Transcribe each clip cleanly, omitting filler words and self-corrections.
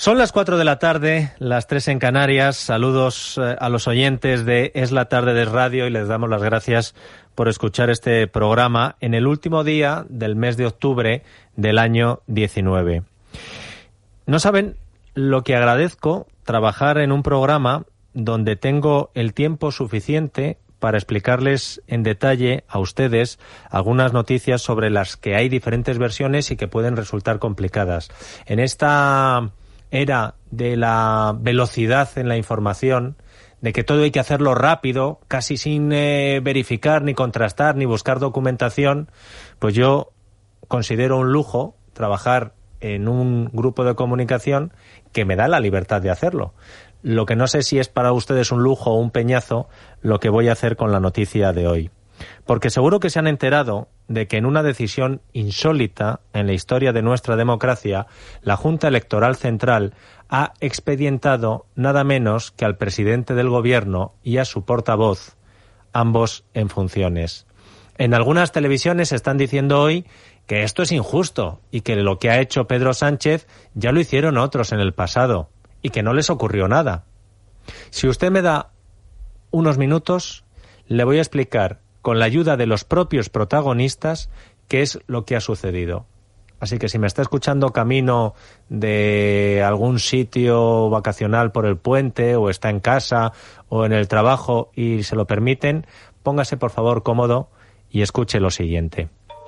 Son las 4 de la tarde, las 3 en Canarias. Saludos a los oyentes de Es la Tarde de Radio y les damos las gracias por escuchar este programa en el último día del mes de octubre del año 19. No saben lo que agradezco trabajar en un programa donde tengo el tiempo suficiente para explicarles en detalle a ustedes algunas noticias sobre las que hay diferentes versiones y que pueden resultar complicadas. En esta era de la velocidad en la información, de que todo hay que hacerlo rápido, casi sin verificar, ni contrastar, ni buscar documentación, pues yo considero un lujo trabajar en un grupo de comunicación que me da la libertad de hacerlo. Lo que no sé si es para ustedes un lujo o un peñazo lo que voy a hacer con la noticia de hoy. Porque seguro que se han enterado de que en una decisión insólita en la historia de nuestra democracia, la Junta Electoral Central ha expedientado nada menos que al presidente del Gobierno y a su portavoz, ambos en funciones. En algunas televisiones están diciendo hoy que esto es injusto y que lo que ha hecho Pedro Sánchez ya lo hicieron otros en el pasado y que no les ocurrió nada. Si usted me da unos minutos, le voy a explicar con la ayuda de los propios protagonistas qué es lo que ha sucedido. Así que si me está escuchando camino de algún sitio vacacional por el puente, o está en casa o en el trabajo y se lo permiten, póngase por favor cómodo y escuche lo siguiente.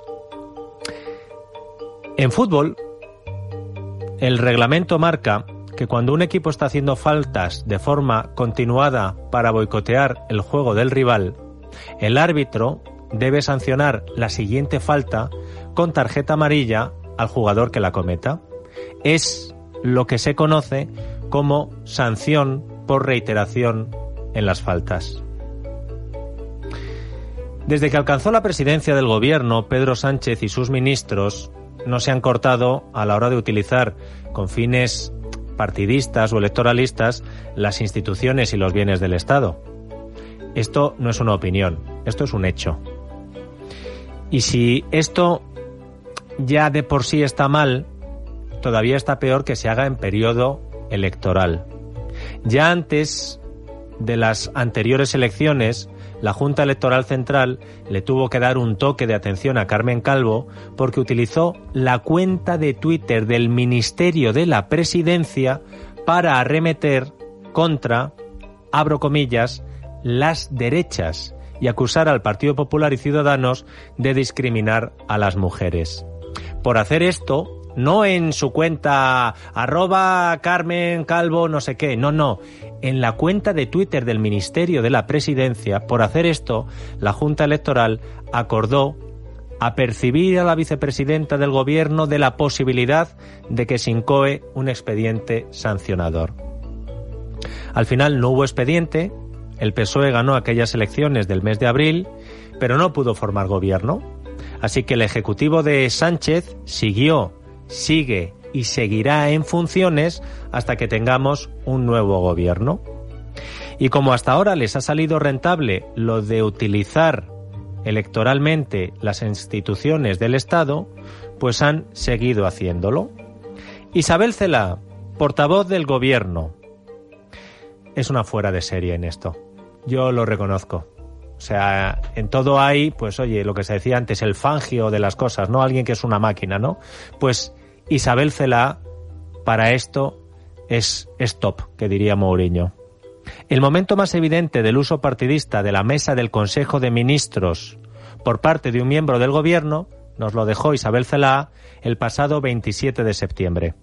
En fútbol, el reglamento marca que cuando un equipo está haciendo faltas de forma continuada para boicotear el juego del rival, el árbitro debe sancionar la siguiente falta con tarjeta amarilla al jugador que la cometa. Es lo que se conoce como sanción por reiteración en las faltas. Desde que alcanzó la presidencia del Gobierno, Pedro Sánchez y sus ministros no se han cortado a la hora de utilizar con fines partidistas o electoralistas las instituciones y los bienes del Estado. Esto no es una opinión, esto es un hecho. Y si esto ya de por sí está mal, todavía está peor que se haga en periodo electoral. Ya antes de las anteriores elecciones, la Junta Electoral Central le tuvo que dar un toque de atención a Carmen Calvo porque utilizó la cuenta de Twitter del Ministerio de la Presidencia para arremeter contra, abro comillas, las derechas y acusar al Partido Popular y Ciudadanos de discriminar a las mujeres. Por hacer esto, no en su cuenta @Carmen Calvo no sé qué, no, en la cuenta de Twitter del Ministerio de la Presidencia, por hacer esto, la Junta Electoral acordó apercibir a la vicepresidenta del Gobierno de la posibilidad de que se incoe un expediente sancionador. Al final no hubo expediente. El PSOE ganó aquellas elecciones del mes de abril, pero no pudo formar gobierno. Así que el Ejecutivo de Sánchez sigue y seguirá en funciones hasta que tengamos un nuevo gobierno. Y como hasta ahora les ha salido rentable lo de utilizar electoralmente las instituciones del Estado, pues han seguido haciéndolo. Isabel Celaá, portavoz del Gobierno, es una fuera de serie en esto. Yo lo reconozco. O sea, en todo hay, pues oye, lo que se decía antes, el fangio de las cosas, ¿no? Alguien que es una máquina, ¿no? Pues Isabel Celaá, para esto, es top, que diría Mourinho. El momento más evidente del uso partidista de la mesa del Consejo de Ministros por parte de un miembro del Gobierno nos lo dejó Isabel Celaá el pasado 27 de septiembre.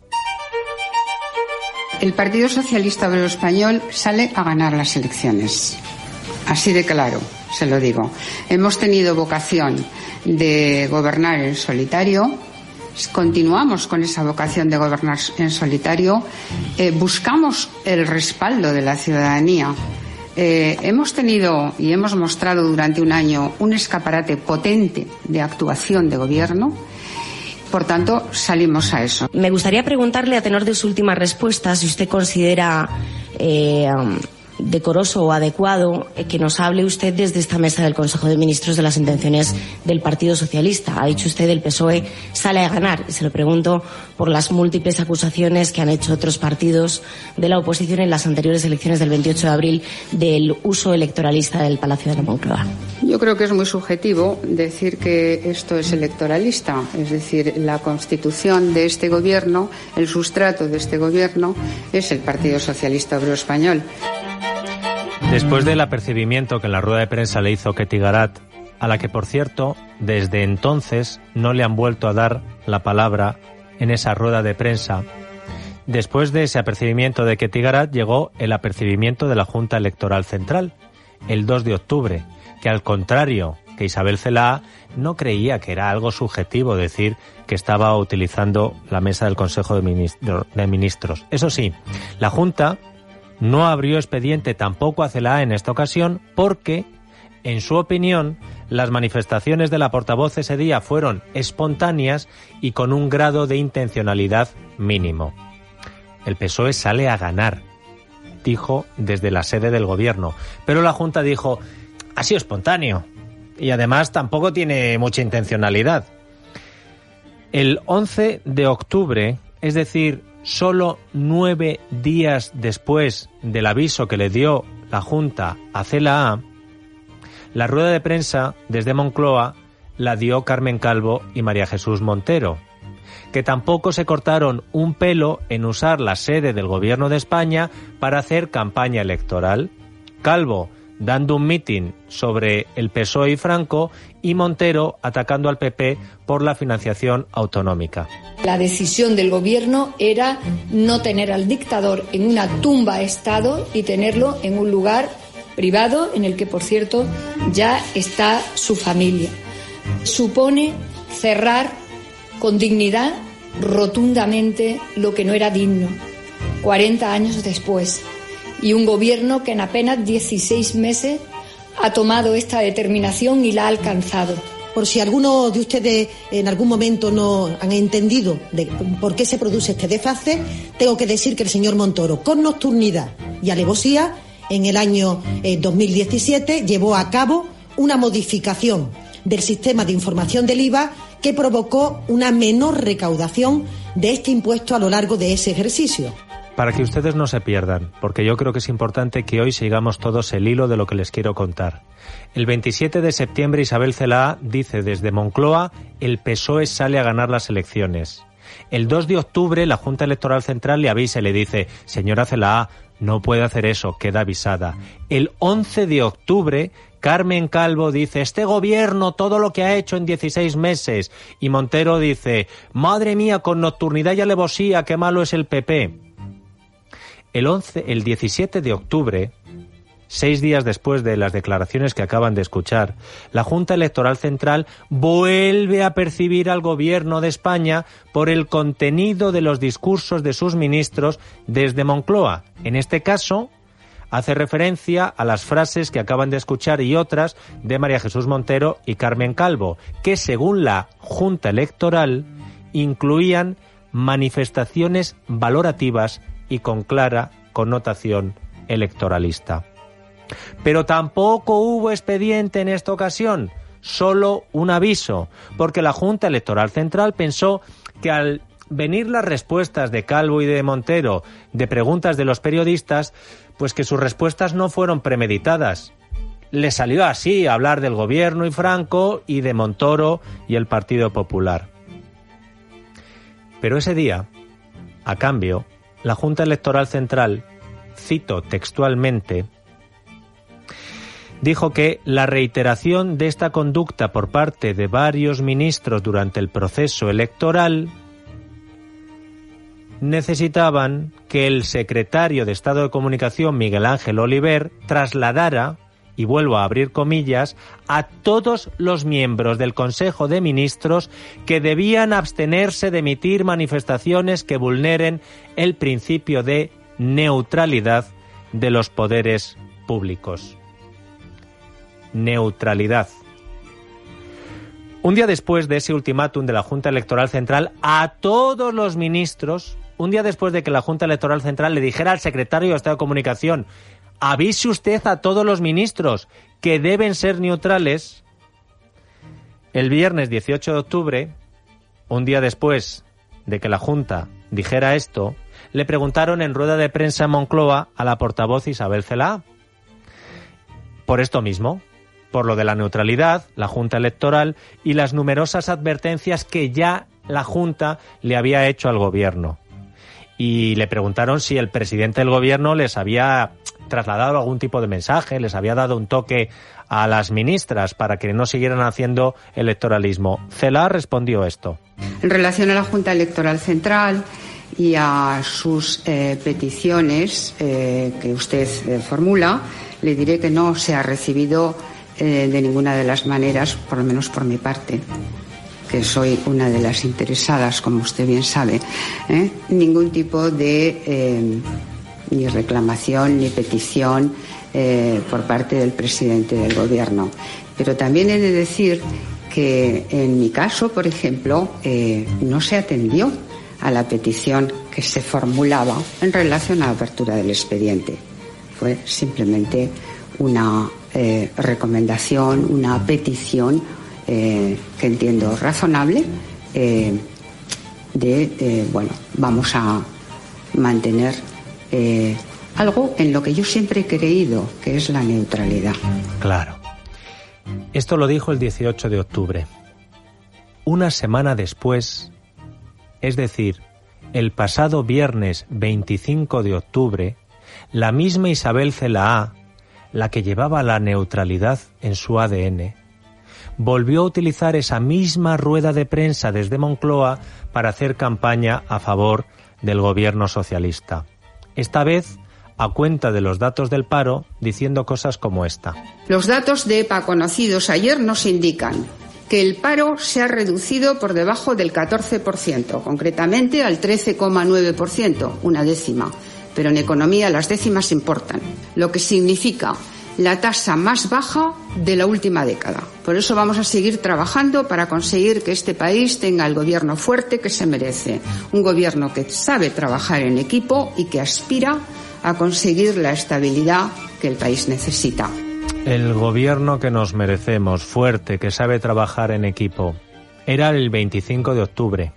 El Partido Socialista Obrero Español sale a ganar las elecciones. Así de claro, se lo digo. Hemos tenido vocación de gobernar en solitario. Continuamos con esa vocación de gobernar en solitario. Buscamos el respaldo de la ciudadanía. Hemos tenido y hemos mostrado durante un año un escaparate potente de actuación de gobierno. Por tanto, salimos a eso. Me gustaría preguntarle, a tenor de su última respuesta, si usted considera decoroso o adecuado que nos hable usted desde esta mesa del Consejo de Ministros de las intenciones del Partido Socialista. Ha dicho usted el PSOE sale a ganar. Y se lo pregunto por las múltiples acusaciones que han hecho otros partidos de la oposición en las anteriores elecciones del 28 de abril del uso electoralista del Palacio de la Moncloa. Yo creo que es muy subjetivo decir que esto es electoralista. Es decir, la constitución de este gobierno, el sustrato de este gobierno es el Partido Socialista Obrero Español. Después del apercibimiento que en la rueda de prensa le hizo Ketty Garat, a la que, por cierto, desde entonces no le han vuelto a dar la palabra en esa rueda de prensa, después de ese apercibimiento de Ketty Garat llegó el apercibimiento de la Junta Electoral Central, el 2 de octubre, que al contrario que Isabel Celaá no creía que era algo subjetivo decir que estaba utilizando la mesa del Consejo de Ministros. Eso sí, la Junta no abrió expediente tampoco a Celaá en esta ocasión porque, en su opinión, las manifestaciones de la portavoz ese día fueron espontáneas y con un grado de intencionalidad mínimo. El PSOE sale a ganar, dijo desde la sede del gobierno, pero la Junta dijo, ha sido espontáneo y además tampoco tiene mucha intencionalidad. El 11 de octubre, es decir, solo 9 días después del aviso que le dio la Junta a Celaá, la rueda de prensa desde Moncloa la dio Carmen Calvo y María Jesús Montero, que tampoco se cortaron un pelo en usar la sede del Gobierno de España para hacer campaña electoral. Calvo dando un mitin sobre el PSOE y Franco, y Montero atacando al PP por la financiación autonómica. La decisión del gobierno era no tener al dictador en una tumba-estado y tenerlo en un lugar privado en el que, por cierto, ya está su familia. Supone cerrar con dignidad rotundamente lo que no era digno, 40 años después. Y un gobierno que en apenas 16 meses ha tomado esta determinación y la ha alcanzado. Por si alguno de ustedes en algún momento no han entendido de por qué se produce este desfase, tengo que decir que el señor Montoro, con nocturnidad y alevosía, en el año 2017 llevó a cabo una modificación del sistema de información del IVA que provocó una menor recaudación de este impuesto a lo largo de ese ejercicio. Para que ustedes no se pierdan, porque yo creo que es importante que hoy sigamos todos el hilo de lo que les quiero contar. El 27 de septiembre Isabel Celaá dice desde Moncloa, el PSOE sale a ganar las elecciones. El 2 de octubre la Junta Electoral Central le avisa y le dice, señora Celaá, no puede hacer eso, queda avisada. El 11 de octubre Carmen Calvo dice, este gobierno, todo lo que ha hecho en 16 meses. Y Montero dice, madre mía, con nocturnidad y alevosía, qué malo es el PP. El 17 de octubre, 6 días después de las declaraciones que acaban de escuchar, la Junta Electoral Central vuelve a percibir al Gobierno de España por el contenido de los discursos de sus ministros desde Moncloa. En este caso, hace referencia a las frases que acaban de escuchar y otras de María Jesús Montero y Carmen Calvo, que según la Junta Electoral incluían manifestaciones valorativas y con clara connotación electoralista. Pero tampoco hubo expediente en esta ocasión, solo un aviso, porque la Junta Electoral Central pensó que al venir las respuestas de Calvo y de Montero de preguntas de los periodistas, pues que sus respuestas no fueron premeditadas. Le salió así hablar del gobierno y Franco y de Montoro y el Partido Popular. Pero ese día, a cambio, la Junta Electoral Central, cito textualmente, dijo que la reiteración de esta conducta por parte de varios ministros durante el proceso electoral necesitaban que el secretario de Estado de Comunicación, Miguel Ángel Oliver, trasladara, y vuelvo a abrir comillas, a todos los miembros del Consejo de Ministros que debían abstenerse de emitir manifestaciones que vulneren el principio de neutralidad de los poderes públicos. Neutralidad. Un día después de ese ultimátum de la Junta Electoral Central a todos los ministros, un día después de que la Junta Electoral Central le dijera al secretario de Estado de Comunicación, avise usted a todos los ministros que deben ser neutrales. El viernes 18 de octubre, un día después de que la Junta dijera esto, le preguntaron en rueda de prensa en Moncloa a la portavoz Isabel Celaá. Por esto mismo, por lo de la neutralidad, la Junta Electoral y las numerosas advertencias que ya la Junta le había hecho al Gobierno. Y le preguntaron si el presidente del Gobierno les había trasladado algún tipo de mensaje, les había dado un toque a las ministras para que no siguieran haciendo electoralismo. Celaá respondió esto. En relación a la Junta Electoral Central y a sus peticiones que usted formula, le diré que no se ha recibido de ninguna de las maneras, por lo menos por mi parte, que soy una de las interesadas, como usted bien sabe, ningún tipo de ni reclamación ni petición por parte del presidente del Gobierno. Pero también he de decir que en mi caso, por ejemplo, no se atendió a la petición que se formulaba en relación a la apertura del expediente. Fue simplemente una recomendación, una petición que entiendo razonable vamos a mantener algo en lo que yo siempre he creído, que es la neutralidad. Claro. Esto lo dijo el 18 de octubre. Una semana después, es decir, el pasado viernes 25 de octubre, la misma Isabel Celaá, la que llevaba la neutralidad en su ADN, volvió a utilizar esa misma rueda de prensa desde Moncloa para hacer campaña a favor del gobierno socialista. Esta vez a cuenta de los datos del paro, diciendo cosas como esta. Los datos de EPA conocidos ayer nos indican que el paro se ha reducido por debajo del 14%, concretamente al 13,9%, una décima. Pero en economía las décimas importan, lo que significa la tasa más baja de la última década. Por eso vamos a seguir trabajando para conseguir que este país tenga el gobierno fuerte que se merece. Un gobierno que sabe trabajar en equipo y que aspira a conseguir la estabilidad que el país necesita. El gobierno que nos merecemos, fuerte, que sabe trabajar en equipo. Era el 25 de octubre.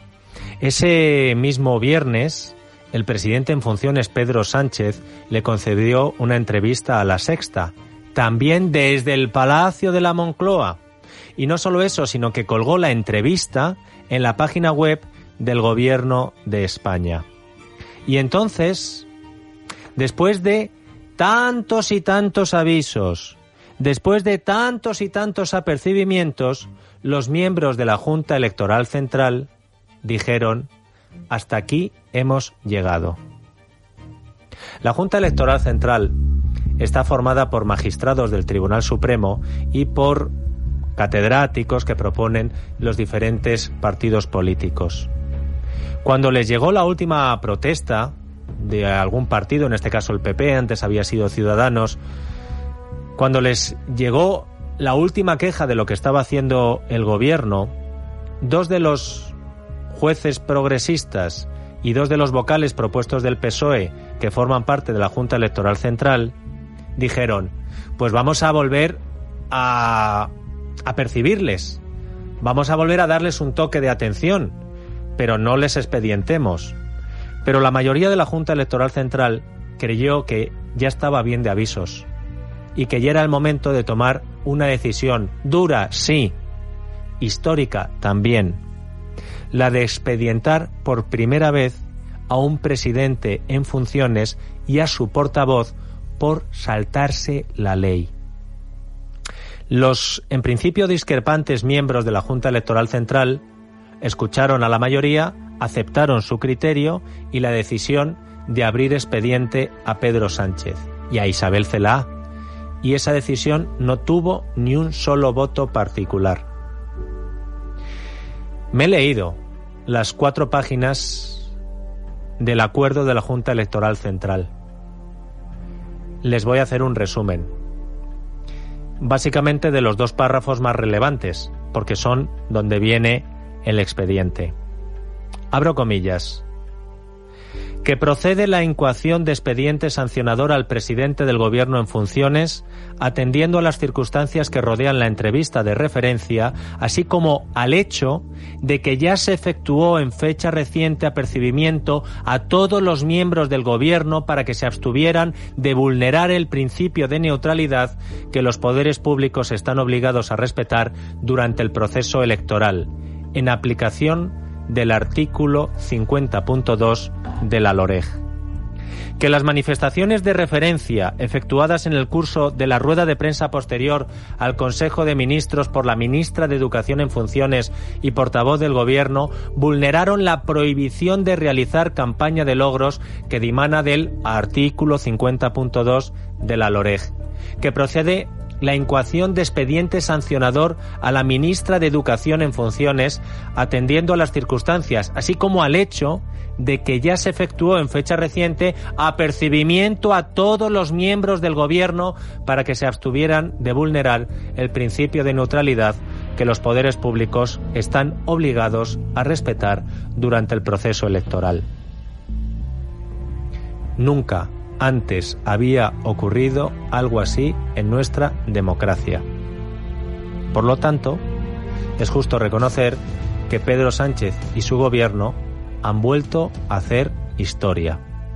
Ese mismo viernes, el presidente en funciones, Pedro Sánchez, le concedió una entrevista a La Sexta, también desde el Palacio de la Moncloa. Y no solo eso, sino que colgó la entrevista en la página web del Gobierno de España. Y entonces, después de tantos y tantos avisos, después de tantos y tantos apercibimientos, los miembros de la Junta Electoral Central dijeron: hasta aquí hemos llegado. La Junta Electoral Central está formada por magistrados del Tribunal Supremo y por catedráticos que proponen los diferentes partidos políticos. Cuando les llegó la última protesta de algún partido, en este caso el PP, antes había sido Ciudadanos, cuando les llegó la última queja de lo que estaba haciendo el gobierno, dos de los jueces progresistas y dos de los vocales propuestos del PSOE, que forman parte de la Junta Electoral Central, dijeron: pues vamos a volver a percibirles, vamos a volver a darles un toque de atención, pero no les expedientemos. Pero la mayoría de la Junta Electoral Central creyó que ya estaba bien de avisos y que ya era el momento de tomar una decisión dura, sí, histórica también, la de expedientar por primera vez a un presidente en funciones y a su portavoz por saltarse la ley. Los, en principio, discrepantes miembros de la Junta Electoral Central escucharon a la mayoría, aceptaron su criterio y la decisión de abrir expediente a Pedro Sánchez y a Isabel Celaá, y esa decisión no tuvo ni un solo voto particular. Me he leído las 4 páginas del acuerdo de la Junta Electoral Central. Les voy a hacer un resumen, básicamente de los 2 párrafos más relevantes, porque son donde viene el expediente. Abro comillas. Que procede la incoación de expediente sancionador al presidente del Gobierno en funciones, atendiendo a las circunstancias que rodean la entrevista de referencia, así como al hecho de que ya se efectuó en fecha reciente apercibimiento a todos los miembros del Gobierno para que se abstuvieran de vulnerar el principio de neutralidad que los poderes públicos están obligados a respetar durante el proceso electoral, en aplicación del artículo 50.2 de la LOREG. Que las manifestaciones de referencia efectuadas en el curso de la rueda de prensa posterior al Consejo de Ministros por la ministra de Educación en funciones y portavoz del Gobierno vulneraron la prohibición de realizar campaña de logros que dimana del artículo 50.2 de la LOREG. Que procede la incoación de expediente sancionador a la ministra de Educación en funciones, atendiendo a las circunstancias, así como al hecho de que ya se efectuó en fecha reciente apercibimiento a todos los miembros del Gobierno para que se abstuvieran de vulnerar el principio de neutralidad que los poderes públicos están obligados a respetar durante el proceso electoral. Nunca antes había ocurrido algo así en nuestra democracia. Por lo tanto, es justo reconocer que Pedro Sánchez y su gobierno han vuelto a hacer historia.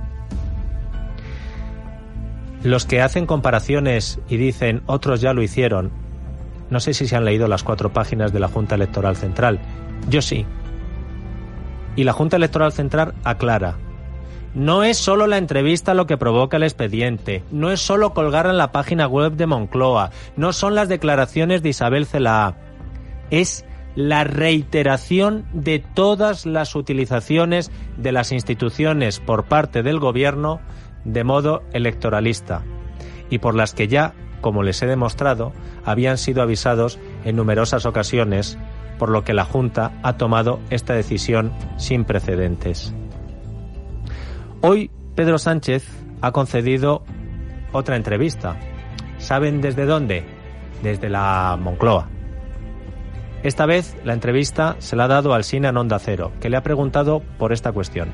Los que hacen comparaciones y dicen otros ya lo hicieron, no sé si se han leído las 4 páginas de la Junta Electoral Central. Yo sí. Y la Junta Electoral Central aclara: no es solo la entrevista lo que provoca el expediente, no es solo colgar en la página web de Moncloa, no son las declaraciones de Isabel Celaá, es la reiteración de todas las utilizaciones de las instituciones por parte del Gobierno de modo electoralista y por las que ya, como les he demostrado, habían sido avisados en numerosas ocasiones, por lo que la Junta ha tomado esta decisión sin precedentes. Hoy Pedro Sánchez ha concedido otra entrevista. ¿Saben desde dónde? Desde la Moncloa. Esta vez la entrevista se la ha dado al Alsina en Onda Cero, que le ha preguntado por esta cuestión.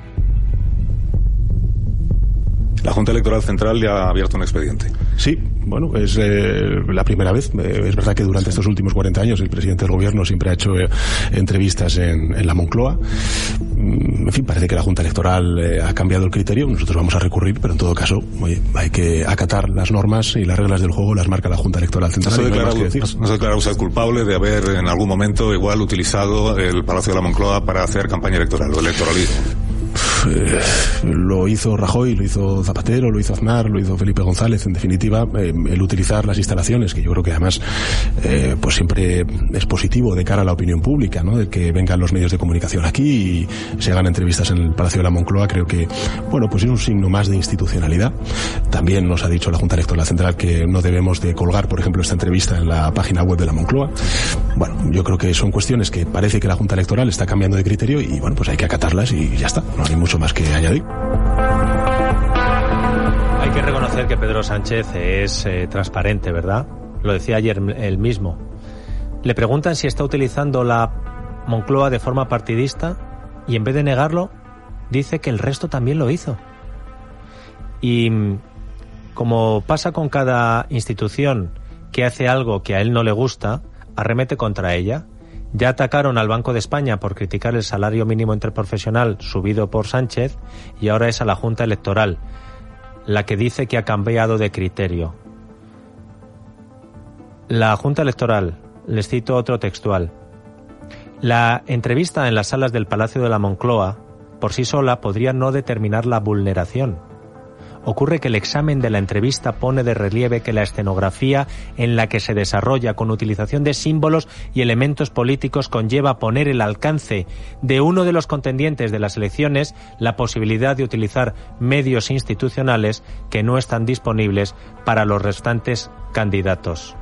La Junta Electoral Central ya ha abierto un expediente. Sí, bueno, es la primera vez. Es verdad que durante estos últimos 40 años el presidente del Gobierno siempre ha hecho entrevistas en la Moncloa. En fin, parece que la Junta Electoral ha cambiado el criterio. Nosotros vamos a recurrir, pero en todo caso, oye, hay que acatar las normas y las reglas del juego las marca la Junta Electoral Central. ¿No se declara usted culpable de haber en algún momento igual utilizado el Palacio de la Moncloa para hacer campaña electoral o electoralismo? Lo hizo Rajoy, lo hizo Zapatero, lo hizo Aznar, lo hizo Felipe González. En definitiva, el utilizar las instalaciones, que yo creo que además pues siempre es positivo de cara a la opinión pública, ¿no? De que vengan los medios de comunicación aquí y se hagan entrevistas en el Palacio de la Moncloa. Creo que, bueno, pues es un signo más de institucionalidad. También nos ha dicho la Junta Electoral Central que no debemos de colgar, por ejemplo, esta entrevista en la página web de la Moncloa. Bueno, yo creo que son cuestiones que parece que la Junta Electoral está cambiando de criterio y, bueno, pues hay que acatarlas y ya está. No hay mucho más que añadir. Hay que reconocer que Pedro Sánchez es transparente, ¿verdad? Lo decía ayer él mismo. Le preguntan si está utilizando la Moncloa de forma partidista y en vez de negarlo, dice que el resto también lo hizo. Y como pasa con cada institución que hace algo que a él no le gusta, arremete contra ella. Ya atacaron al Banco de España por criticar el salario mínimo interprofesional subido por Sánchez y ahora es a la Junta Electoral la que dice que ha cambiado de criterio. La Junta Electoral, les cito otro textual: la entrevista en las salas del Palacio de la Moncloa por sí sola podría no determinar la vulneración. Ocurre que el examen de la entrevista pone de relieve que la escenografía en la que se desarrolla con utilización de símbolos y elementos políticos conlleva poner el alcance de uno de los contendientes de las elecciones la posibilidad de utilizar medios institucionales que no están disponibles para los restantes candidatos.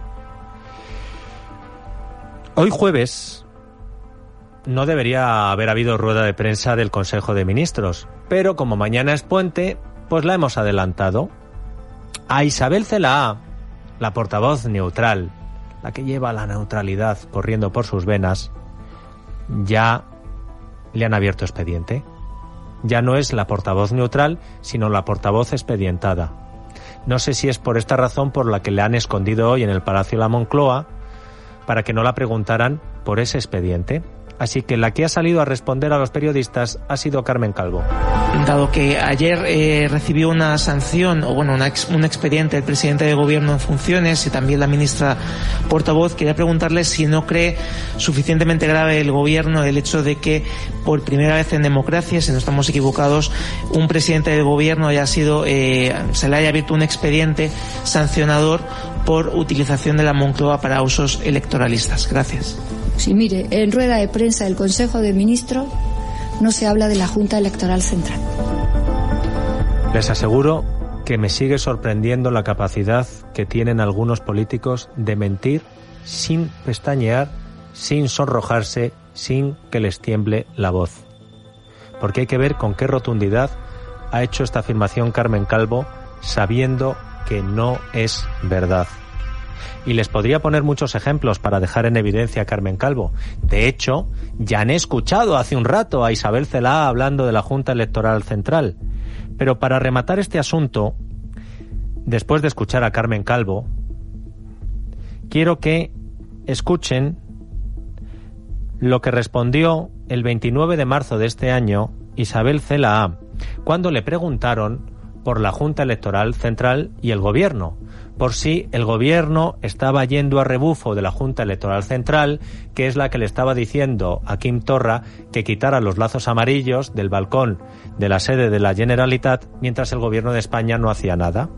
Hoy jueves no debería haber habido rueda de prensa del Consejo de Ministros, pero como mañana es puente, pues la hemos adelantado. A Isabel Celaá, la portavoz neutral, la que lleva la neutralidad corriendo por sus venas, ya le han abierto expediente. Ya no es la portavoz neutral, sino la portavoz expedientada. No sé si es por esta razón por la que le han escondido hoy en el Palacio de la Moncloa, para que no la preguntaran por ese expediente. Así que la que ha salido a responder a los periodistas ha sido Carmen Calvo. Dado que ayer recibió una sanción, o bueno, un expediente del presidente de gobierno en funciones y también la ministra portavoz, quería preguntarle si no cree suficientemente grave el gobierno el hecho de que por primera vez en democracia, si no estamos equivocados, un presidente del gobierno haya sido, se le haya abierto un expediente sancionador por utilización de la Moncloa para usos electoralistas. Gracias. Sí, mire, en rueda de prensa del Consejo de Ministros no se habla de la Junta Electoral Central. Les aseguro que me sigue sorprendiendo la capacidad que tienen algunos políticos de mentir sin pestañear, sin sonrojarse, sin que les tiemble la voz. Porque hay que ver con qué rotundidad ha hecho esta afirmación Carmen Calvo, sabiendo que no es verdad. Y les podría poner muchos ejemplos para dejar en evidencia a Carmen Calvo. De hecho, ya han escuchado hace un rato a Isabel Celaá hablando de la Junta Electoral Central. Pero para rematar este asunto, después de escuchar a Carmen Calvo, quiero que escuchen lo que respondió el 29 de marzo de este año Isabel Celaá, cuando le preguntaron por la Junta Electoral Central y el Gobierno, por si el Gobierno estaba yendo a rebufo de la Junta Electoral Central, que es la que le estaba diciendo a Quim Torra que quitara los lazos amarillos del balcón de la sede de la Generalitat, mientras el Gobierno de España no hacía nada.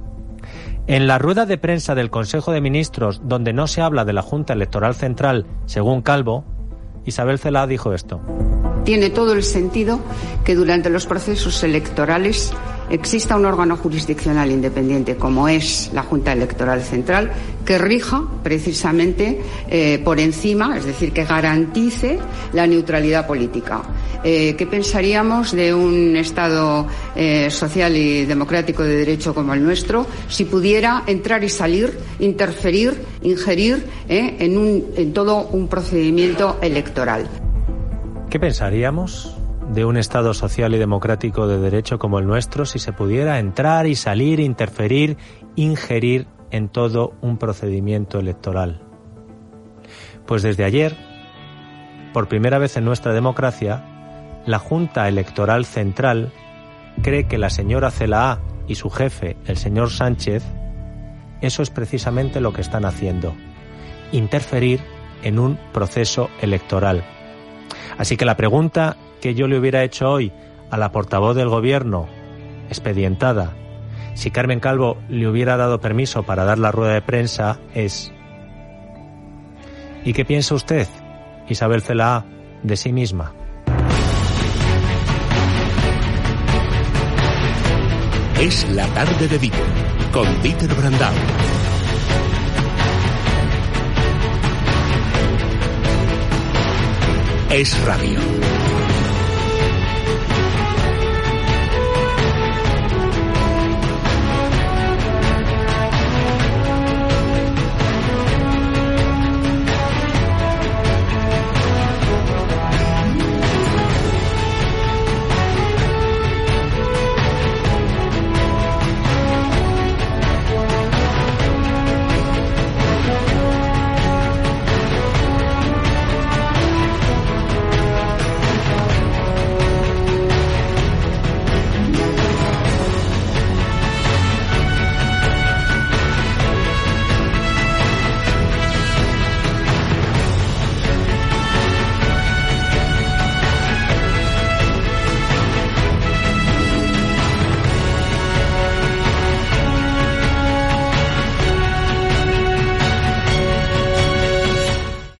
En la rueda de prensa del Consejo de Ministros, donde no se habla de la Junta Electoral Central, según Calvo, Isabel Celaá dijo esto. Tiene todo el sentido que durante los procesos electorales exista un órgano jurisdiccional independiente, como es la Junta Electoral Central, que rija precisamente por encima, es decir, que garantice la neutralidad política. ¿Qué pensaríamos de un Estado social y democrático de derecho como el nuestro si pudiera entrar y salir, interferir, ingerir en todo un procedimiento electoral? ¿Qué pensaríamos de un Estado social y democrático de derecho como el nuestro si se pudiera entrar y salir, interferir, ingerir en todo un procedimiento electoral? Pues desde ayer, por primera vez en nuestra democracia, la Junta Electoral Central cree que la señora Celaá y su jefe, el señor Sánchez, eso es precisamente lo que están haciendo: interferir en un proceso electoral. Así que la pregunta que yo le hubiera hecho hoy a la portavoz del Gobierno, expedientada, si Carmen Calvo le hubiera dado permiso para dar la rueda de prensa, es: ¿y qué piensa usted, Isabel Celaá, de sí misma? Es la tarde de Dieter, con Dieter Brandau. Es Radio.